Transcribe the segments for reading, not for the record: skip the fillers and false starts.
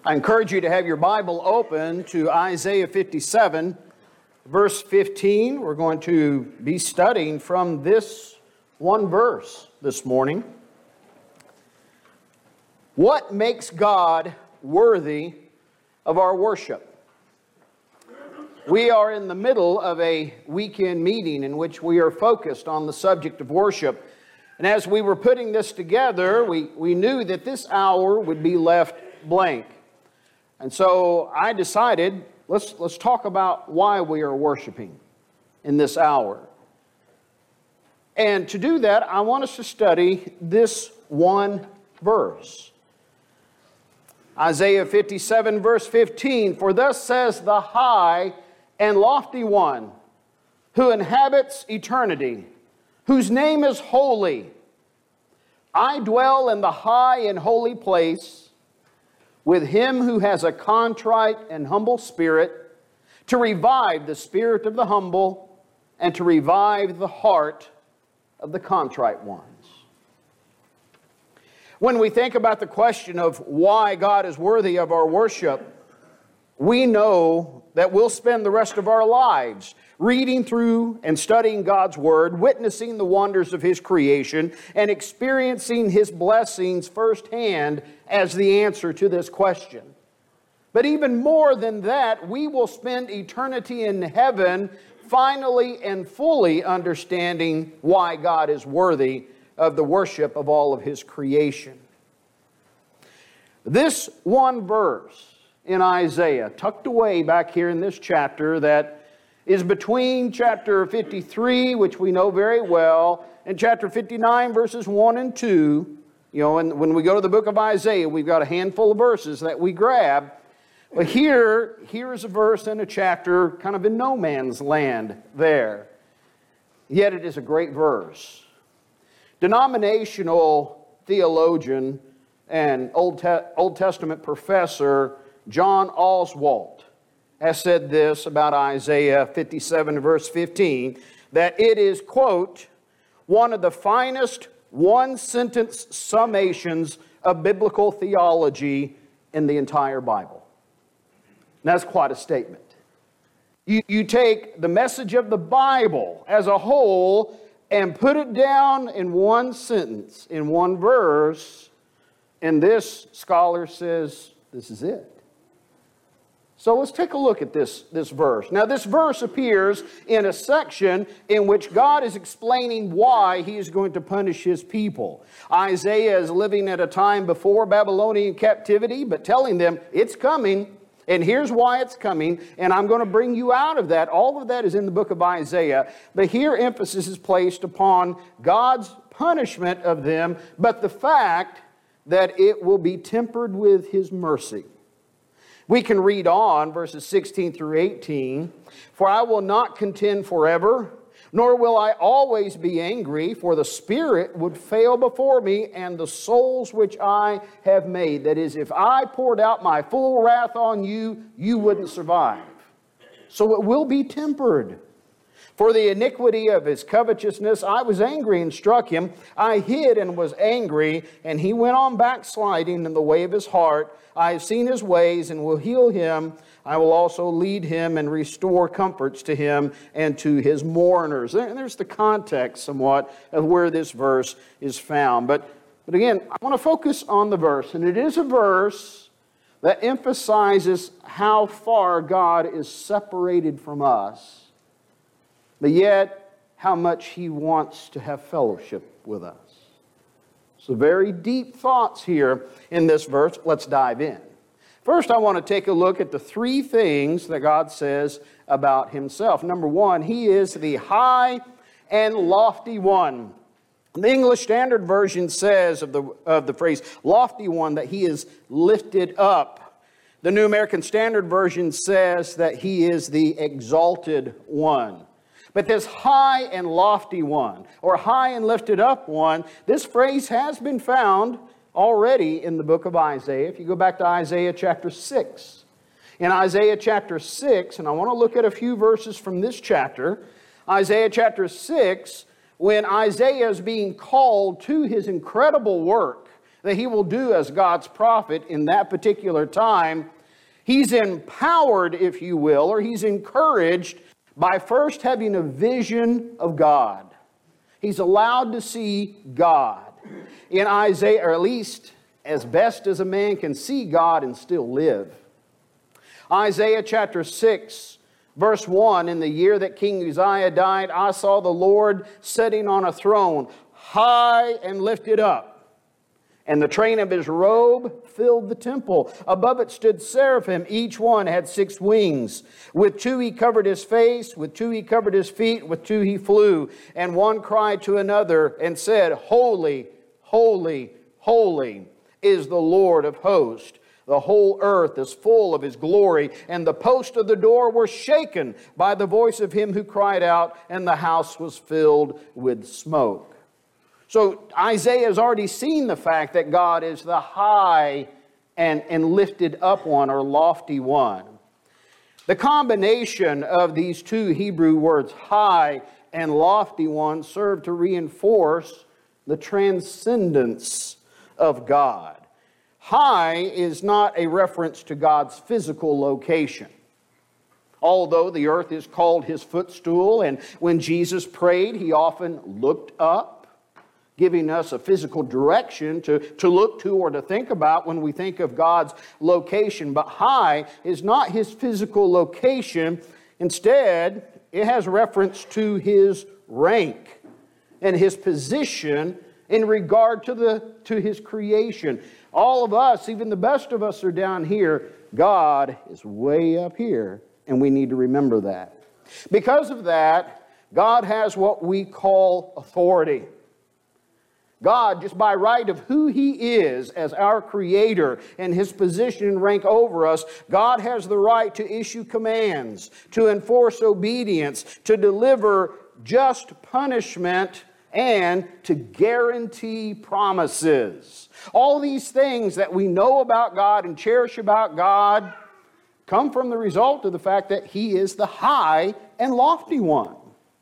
I encourage you to have your Bible open to Isaiah 57, verse 15. We're going to be studying from this one verse this morning. What makes God worthy of our worship? We are in the middle of a weekend meeting in which we are focused on the subject of worship. And as we were putting this together, we knew that this hour would be left blank. And so I decided, let's talk about why we are worshiping in this hour. And to do that, I want us to study this one verse. Isaiah 57, verse 15, "For thus says the high and lofty one, who inhabits eternity, whose name is holy. I dwell in the high and holy place, with him who has a contrite and humble spirit, to revive the spirit of the humble, and to revive the heart of the contrite ones." When we think about the question of why God is worthy of our worship, we know that we'll spend the rest of our lives reading through and studying God's Word, witnessing the wonders of His creation, and experiencing His blessings firsthand as the answer to this question. But even more than that, we will spend eternity in heaven finally and fully understanding why God is worthy of the worship of all of His creation. This one verse in Isaiah, tucked away back here in this chapter, that is between chapter 53, which we know very well, and chapter 59, verses 1 and 2. You know, and when we go to the book of Isaiah, we've got a handful of verses that we grab. But here is a verse in a chapter kind of in no man's land there. Yet it is a great verse. Denominational theologian and Old Testament professor John Oswalt has said this about Isaiah 57, verse 15, that it is, quote, one of the finest one-sentence summations of biblical theology in the entire Bible. And that's quite a statement. You take the message of the Bible as a whole and put it down in one sentence, in one verse, and this scholar says this is it. So let's take a look at this verse. Now, this verse appears in a section in which God is explaining why He is going to punish His people. Isaiah is living at a time before Babylonian captivity, but telling them it's coming, and here's why it's coming, and I'm going to bring you out of that. All of that is in the book of Isaiah, but here emphasis is placed upon God's punishment of them, but the fact that it will be tempered with His mercy. We can read on, verses 16 through 18. "For I will not contend forever, nor will I always be angry, for the spirit would fail before me, and the souls which I have made." That is, if I poured out my full wrath on you, you wouldn't survive. So it will be tempered. "For the iniquity of his covetousness, I was angry and struck him. I hid and was angry, and he went on backsliding in the way of his heart. I have seen his ways and will heal him. I will also lead him and restore comforts to him and to his mourners." And there's the context somewhat of where this verse is found. But again, I want to focus on the verse. And it is a verse that emphasizes how far God is separated from us, but yet how much He wants to have fellowship with us. So very deep thoughts here in this verse. Let's dive in. First, I want to take a look at the three things that God says about Himself. Number one, He is the high and lofty one. The English Standard Version says of the phrase lofty one that He is lifted up. The New American Standard Version says that He is the exalted one. But this high and lofty one, or high and lifted up one, this phrase has been found already in the book of Isaiah. If you go back to Isaiah chapter 6. In Isaiah chapter 6, and I want to look at a few verses from this chapter, Isaiah chapter 6, when Isaiah is being called to his incredible work that he will do as God's prophet in that particular time, he's empowered, if you will, or he's encouraged by first having a vision of God. He's allowed to see God. In Isaiah, or at least as best as a man can see God and still live. Isaiah chapter 6, verse 1, in the year that King Uzziah died, I saw the Lord sitting on a throne, high and lifted up, and the train of his robe filled the temple. Above it stood seraphim. Each one had 6 wings. With 2 he covered his face, with 2 he covered his feet, with 2 he flew. And one cried to another and said, Holy, holy, holy is the Lord of hosts. The whole earth is full of his glory. And the posts of the door were shaken by the voice of him who cried out, and the house was filled with smoke. So Isaiah has already seen the fact that God is the high and lifted up one, or lofty one. The combination of these 2 Hebrew words, high and lofty one, serve to reinforce the transcendence of God. High is not a reference to God's physical location. Although the earth is called his footstool, and when Jesus prayed, he often looked up, giving us a physical direction to look to or to think about when we think of God's location. But high is not his physical location. Instead, it has reference to his rank and his position in regard to his creation. All of us, even the best of us, are down here. God is way up here, and we need to remember that. Because of that, God has what we call authority. God, just by right of who he is as our creator and his position and rank over us, God has the right to issue commands, to enforce obedience, to deliver just punishment, and to guarantee promises. All these things that we know about God and cherish about God come from the result of the fact that he is the high and lofty one.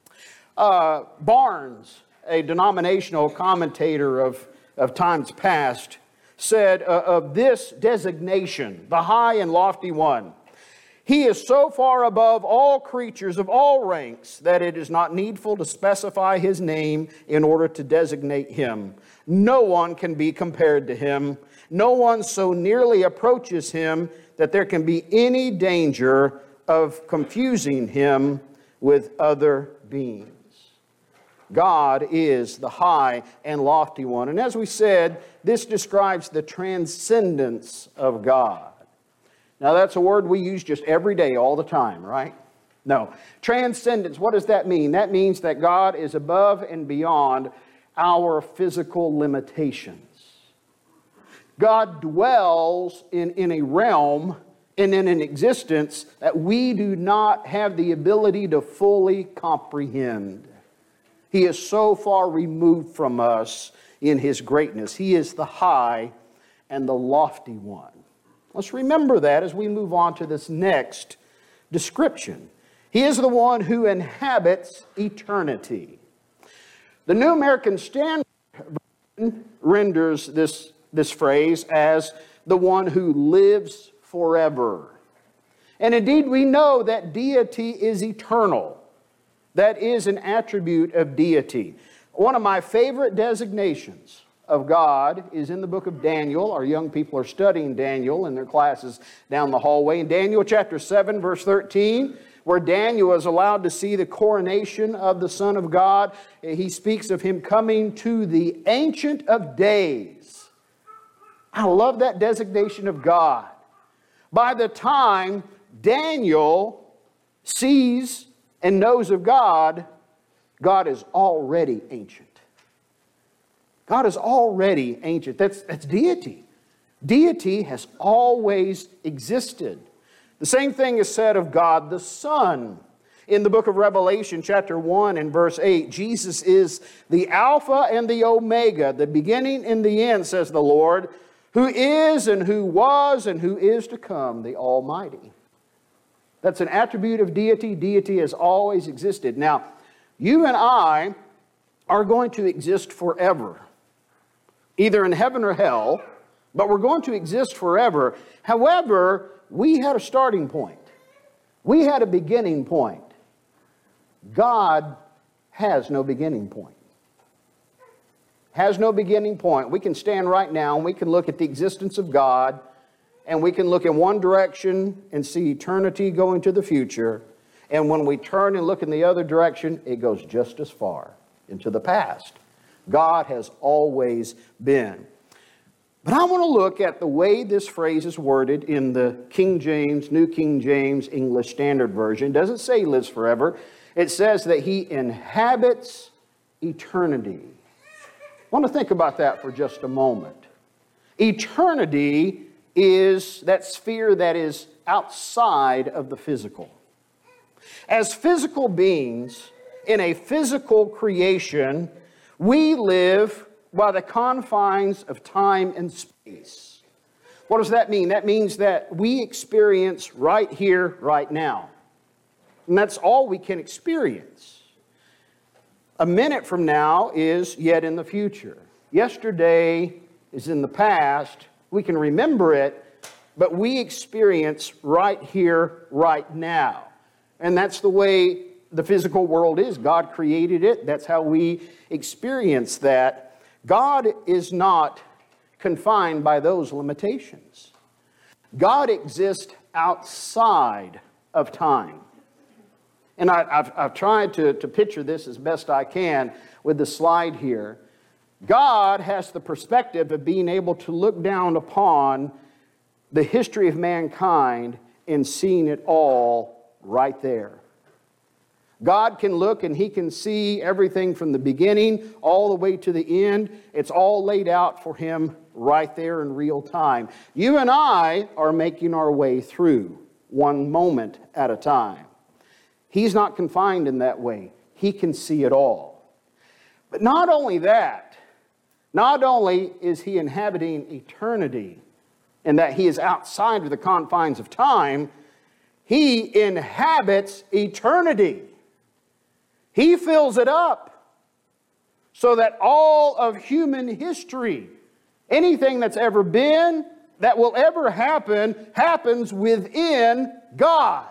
Barnes, a denominational commentator of times past, said of this designation, the high and lofty one, he is so far above all creatures of all ranks that it is not needful to specify his name in order to designate him. No one can be compared to him. No one so nearly approaches him that there can be any danger of confusing him with other beings. God is the high and lofty one. And as we said, this describes the transcendence of God. Now that's a word we use just every day, all the time, right? No. Transcendence, what does that mean? That means that God is above and beyond our physical limitations. God dwells in a realm and in an existence that we do not have the ability to fully comprehend. He is so far removed from us in his greatness. He is the high and the lofty one. Let's remember that as we move on to this next description. He is the one who inhabits eternity. The New American Standard renders this phrase as the one who lives forever. And indeed, we know that deity is eternal. That is an attribute of deity. One of my favorite designations of God is in the book of Daniel. Our young people are studying Daniel in their classes down the hallway. In Daniel chapter 7, verse 13, where Daniel is allowed to see the coronation of the Son of God, he speaks of him coming to the Ancient of Days. I love that designation of God. By the time Daniel sees and knows of God, God is already ancient. God is already ancient. That's deity. Deity has always existed. The same thing is said of God the Son. In the book of Revelation, chapter 1 and verse 8, Jesus is the Alpha and the Omega, the beginning and the end, says the Lord, who is and who was and who is to come, the Almighty. That's an attribute of deity. Deity has always existed. Now, you and I are going to exist forever. either in heaven or hell, but we're going to exist forever. However, we had a starting point. We had a beginning point. God has no beginning point. Has no beginning point. We can stand right now and we can look at the existence of God, and we can look in one direction and see eternity going to the future. And when we turn and look in the other direction, it goes just as far into the past. God has always been. But I want to look at the way this phrase is worded in the King James, New King James, English Standard Version. It doesn't say He lives forever. It says that He inhabits eternity. I want to think about that for just a moment. Eternity is that sphere that is outside of the physical. As physical beings in a physical creation, we live by the confines of time and space. What does that mean? That means that we experience right here, right now. And that's all we can experience. A minute from now is yet in the future. Yesterday is in the past. We can remember it, but we experience right here, right now. And that's the way the physical world is. God created it. That's how we experience that. God is not confined by those limitations. God exists outside of time. And I've tried to picture this as best I can with the slide here. God has the perspective of being able to look down upon the history of mankind and seeing it all right there. God can look and He can see everything from the beginning all the way to the end. It's all laid out for Him right there in real time. You and I are making our way through one moment at a time. He's not confined in that way. He can see it all. But not only that, not only is He inhabiting eternity and that He is outside of the confines of time, He inhabits eternity. He fills it up so that all of human history, anything that's ever been, that will ever happen, happens within God.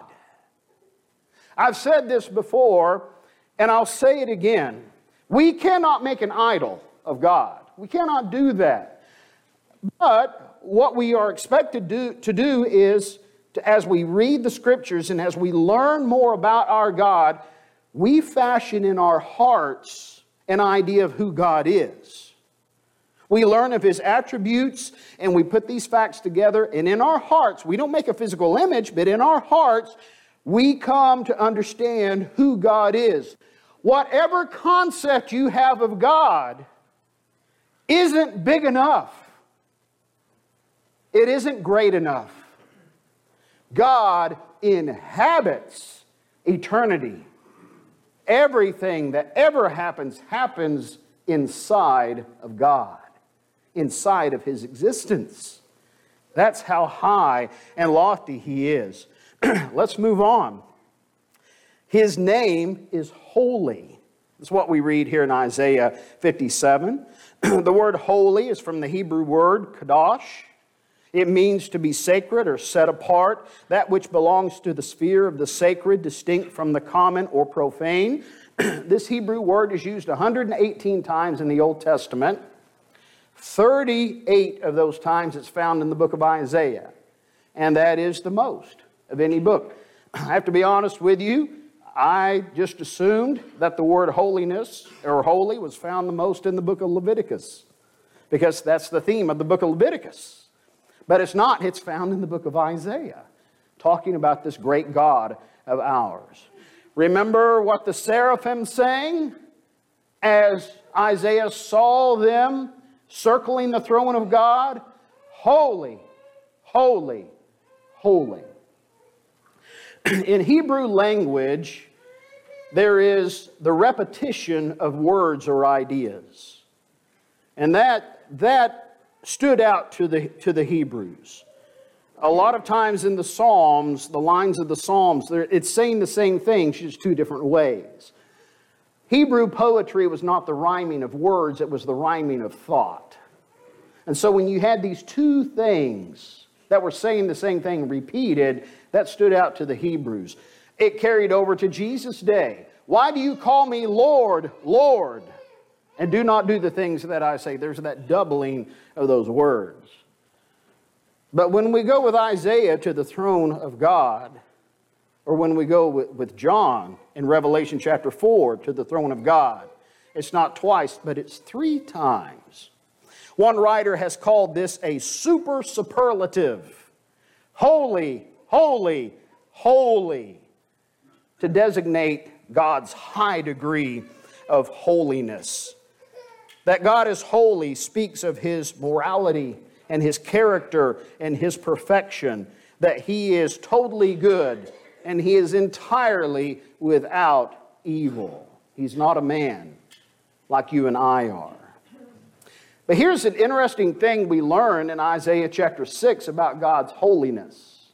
I've said this before, and I'll say it again. We cannot make an idol of God. We cannot do that. But what we are expected to do is, as we read the Scriptures and as we learn more about our God, we fashion in our hearts an idea of who God is. We learn of His attributes and we put these facts together, and in our hearts, we don't make a physical image, but in our hearts, we come to understand who God is. Whatever concept you have of God isn't big enough. It isn't great enough. God inhabits eternity. Everything that ever happens, happens inside of God, inside of His existence. That's how high and lofty He is. Let's move on. His name is holy. That's what we read here in Isaiah 57. The word holy is from the Hebrew word kadosh. It means to be sacred or set apart, that which belongs to the sphere of the sacred, distinct from the common or profane. This Hebrew word is used 118 times in the Old Testament. 38 of those times it's found in the book of Isaiah. And that is the most of any book. I have to be honest with you, I just assumed that the word holiness or holy was found the most in the book of Leviticus, because that's the theme of the book of Leviticus. But it's not. It's found in the book of Isaiah, talking about this great God of ours. Remember what the seraphim sang as Isaiah saw them circling the throne of God? Holy, holy, holy. In Hebrew language, there is the repetition of words or ideas. And that stood out to the Hebrews. A lot of times in the Psalms, the lines of the Psalms, it's saying the same thing, just two different ways. Hebrew poetry was not the rhyming of words, it was the rhyming of thought. And so when you had these two things that were saying the same thing repeated, that stood out to the Hebrews. It carried over to Jesus' day. Why do you call me Lord, Lord, and do not do the things that I say? There's that doubling of those words. But when we go with Isaiah to the throne of God, or when we go with John in Revelation chapter 4 to the throne of God, it's not twice, but it's 3 times. One writer has called this a super superlative. Holy, holy, holy, to designate God's high degree of holiness. That God is holy speaks of His morality and His character and His perfection. That He is totally good and He is entirely without evil. He's not a man like you and I are. But here's an interesting thing we learn in Isaiah chapter 6 about God's holiness.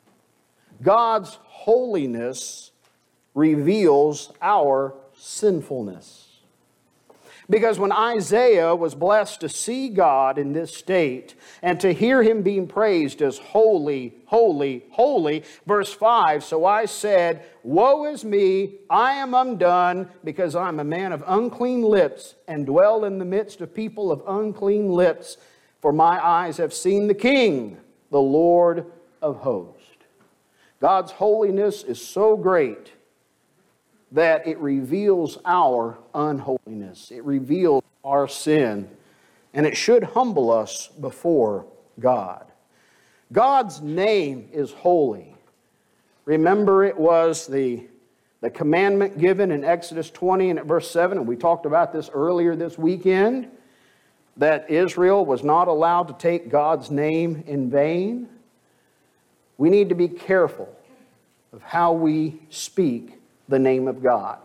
God's holiness reveals our sinfulness. Because when Isaiah was blessed to see God in this state and to hear Him being praised as holy, holy, holy, verse 5, so I said, woe is me, I am undone, because I'm a man of unclean lips and dwell in the midst of people of unclean lips, for my eyes have seen the King, the Lord of hosts. God's holiness is so great that it reveals our unholiness. It reveals our sin. And it should humble us before God. God's name is holy. Remember, it was the commandment given in Exodus 20 and at verse 7, and we talked about this earlier this weekend, that Israel was not allowed to take God's name in vain. We need to be careful of how we speak the name of God.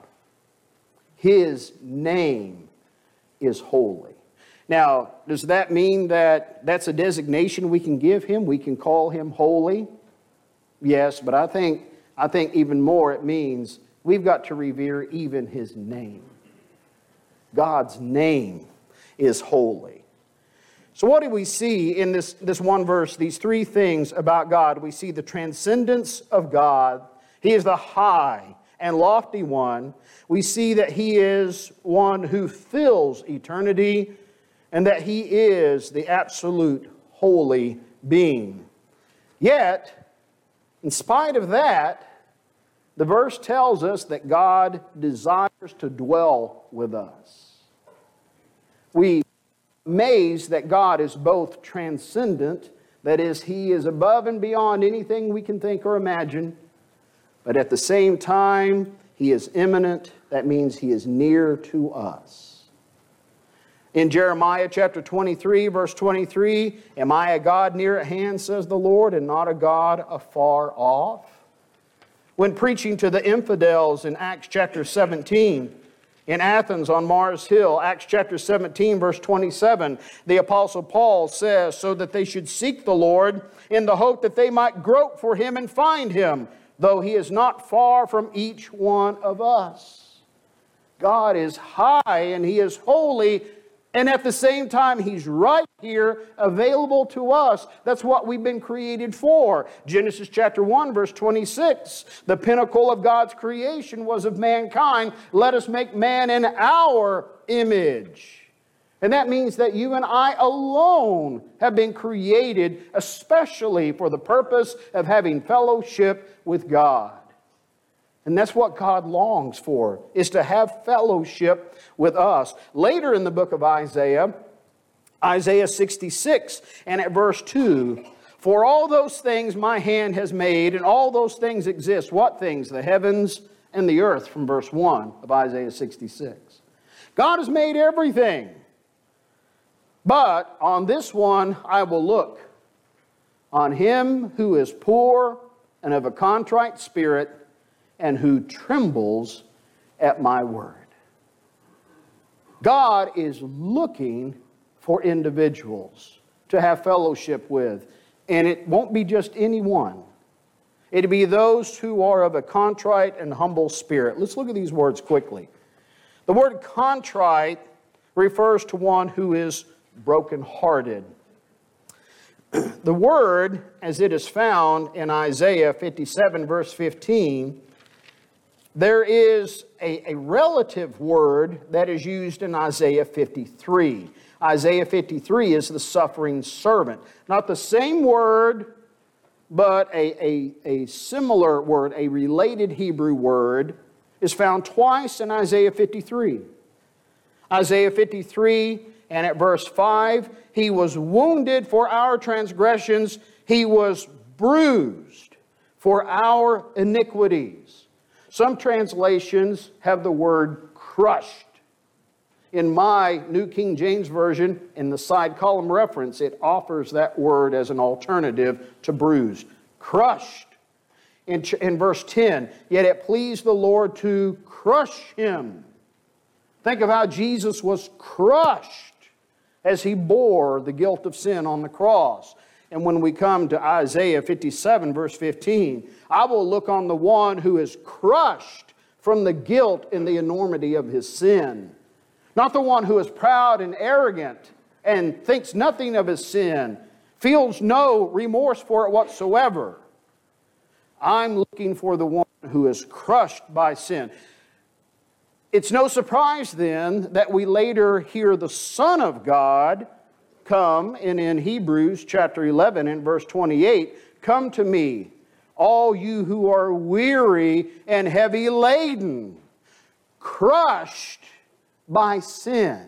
His name is holy. Now, does that mean that that's a designation we can give Him? We can call Him holy? Yes, but I think even more it means we've got to revere even His name. God's name is holy. So what do we see in this one verse, these 3 things about God? We see the transcendence of God. He is the high and lofty one. We see that He is one who fills eternity and that He is the absolute holy being. Yet, in spite of that, the verse tells us that God desires to dwell with us. We are amazed that God is both transcendent, that is, He is above and beyond anything we can think or imagine, but at the same time, He is immanent. That means He is near to us. In Jeremiah chapter 23, verse 23, am I a God near at hand, says the Lord, and not a God afar off? When preaching to the infidels in Acts chapter 17, in Athens on Mars Hill, Acts chapter 17, verse 27, the Apostle Paul says, so that they should seek the Lord in the hope that they might grope for Him and find Him, though He is not far from each one of us. God is high and He is holy, and at the same time He's right here available to us. That's what we've been created for. Genesis chapter 1 verse 26, the pinnacle of God's creation was of mankind. Let us make man in our image. And that means that you and I alone have been created especially for the purpose of having fellowship with God. And that's what God longs for, is to have fellowship with us. Later in the book of Isaiah, Isaiah 66 and at verse 2, for all those things my hand has made and all those things exist. What things? The heavens and the earth, from verse 1 of Isaiah 66. God has made everything. But on this one I will look, on him who is poor and of a contrite spirit, and who trembles at my word. God is looking for individuals to have fellowship with. And it won't be just anyone. It'll be those who are of a contrite and humble spirit. Let's look at these words quickly. The word contrite refers to one who is brokenhearted The word, as it is found in Isaiah 57, verse 15, there is a relative word that is used in Isaiah 53. Isaiah 53 is the suffering servant. Not the same word, but a similar word, a related Hebrew word, is found twice in Isaiah 53. Isaiah 53 and at verse 5, He was wounded for our transgressions, He was bruised for our iniquities. Some translations have the word crushed. In my New King James Version, in the side column reference, it offers that word as an alternative to bruised. Crushed. In verse 10, yet it pleased the Lord to crush him. Think of how Jesus was crushed as He bore the guilt of sin on the cross. And when we come to Isaiah 57, verse 15, I will look on the one who is crushed from the guilt and the enormity of his sin. Not the one who is proud and arrogant and thinks nothing of his sin, feels no remorse for it whatsoever. I'm looking for the one who is crushed by sin. It's no surprise then that we later hear the Son of God come, and in Hebrews chapter 11 and verse 28, come to me, all you who are weary and heavy laden, crushed by sin.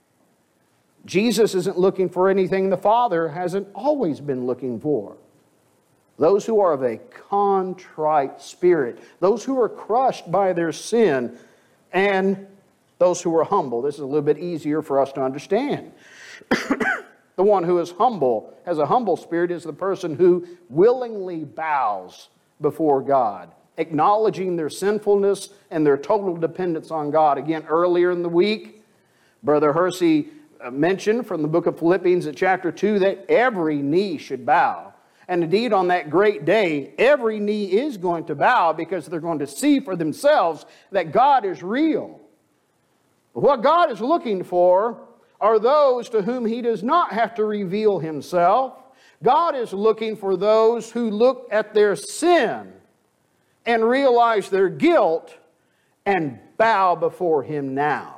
Jesus isn't looking for anything the Father hasn't always been looking for. Those who are of a contrite spirit, those who are crushed by their sin, and those who are humble. This is a little bit easier for us to understand. The one who is humble, has a humble spirit, is the person who willingly bows before God, acknowledging their sinfulness and their total dependence on God. Again, earlier in the week, Brother Hersey mentioned from the book of Philippians at chapter 2 that every knee should bow. And indeed, on that great day, every knee is going to bow because they're going to see for themselves that God is real. But what God is looking for are those to whom He does not have to reveal Himself. God is looking for those who look at their sin and realize their guilt and bow before Him now.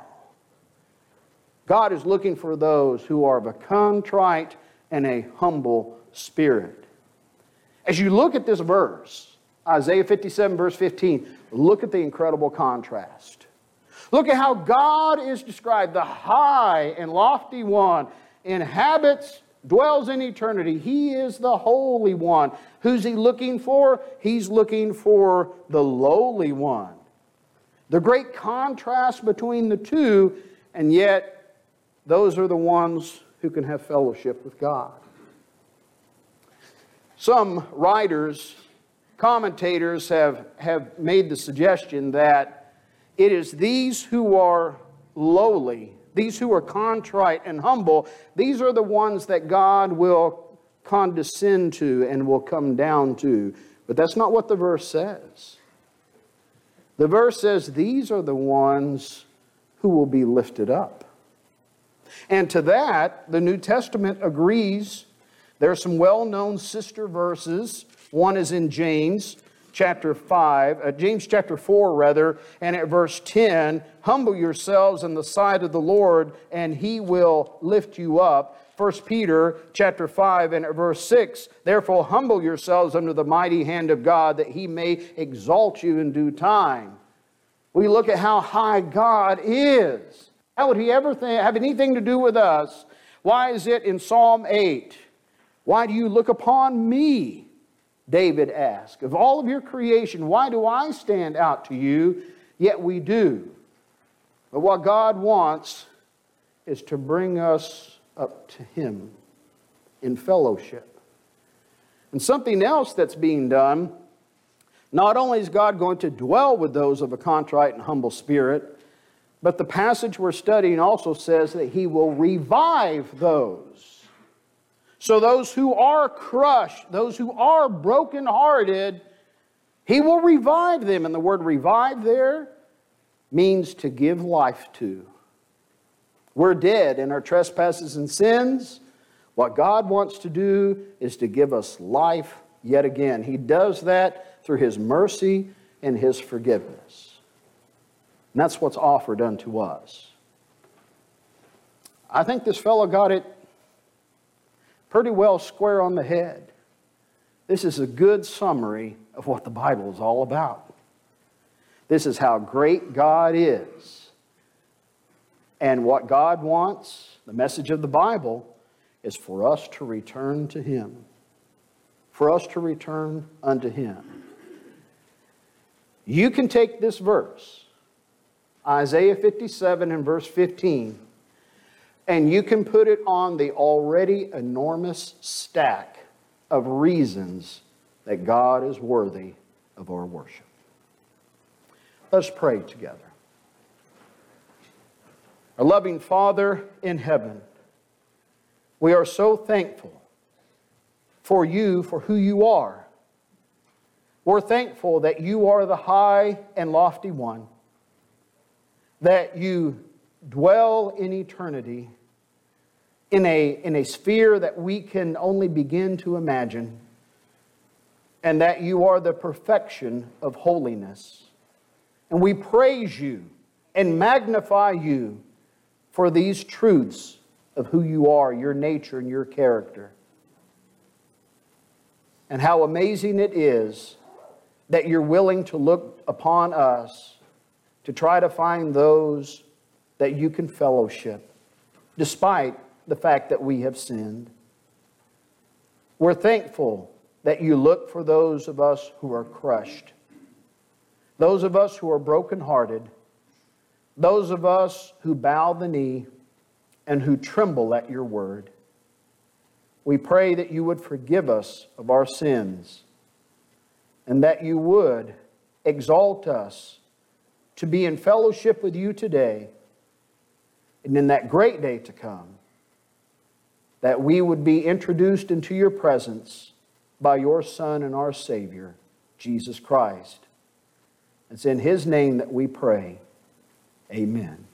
God is looking for those who are of a contrite and a humble spirit. As you look at this verse, Isaiah 57 verse 15, look at the incredible contrast. Look at how God is described, the high and lofty one, inhabits, dwells in eternity. He is the Holy One. Who's He looking for? He's looking for the lowly one. The great contrast between the two, and yet those are the ones who can have fellowship with God. Some writers, commentators have made the suggestion that it is these who are lowly, these who are contrite and humble, these are the ones that God will condescend to and will come down to. But that's not what the verse says. The verse says these are the ones who will be lifted up. And to that, the New Testament agrees. There are some well-known sister verses. One is in James chapter 4, and at verse 10, humble yourselves in the sight of the Lord, and He will lift you up. 1 Peter chapter 5 and at verse 6, therefore humble yourselves under the mighty hand of God, that He may exalt you in due time. We look at how high God is. How would He ever have anything to do with us? Why is it in Psalm 8, why do you look upon me? David asked. Of all of your creation, why do I stand out to you? Yet we do. But what God wants is to bring us up to Him in fellowship. And something else that's being done, not only is God going to dwell with those of a contrite and humble spirit, but the passage we're studying also says that He will revive those. So those who are crushed, those who are brokenhearted, He will revive them. And the word revive there means to give life to. We're dead in our trespasses and sins. What God wants to do is to give us life yet again. He does that through His mercy and His forgiveness. And that's what's offered unto us. I think this fellow got it pretty well square on the head. This is a good summary of what the Bible is all about. This is how great God is. And what God wants, the message of the Bible, is for us to return to Him. For us to return unto Him. You can take this verse, Isaiah 57 and verse 15, and you can put it on the already enormous stack of reasons that God is worthy of our worship. Let's pray together. Our loving Father in heaven, we are so thankful for You, for who You are. We're thankful that You are the high and lofty one, that You dwell in eternity in a sphere that we can only begin to imagine, and that You are the perfection of holiness. And we praise You and magnify You for these truths of who You are, Your nature and Your character. And how amazing it is that You're willing to look upon us to try to find those that You can fellowship, despite the fact that we have sinned. We're thankful that You look for those of us who are crushed, those of us who are brokenhearted, those of us who bow the knee and who tremble at Your word. We pray that You would forgive us of our sins, and that You would exalt us to be in fellowship with You today, and in that great day to come, that we would be introduced into Your presence by Your Son and our Savior, Jesus Christ. It's in His name that we pray. Amen.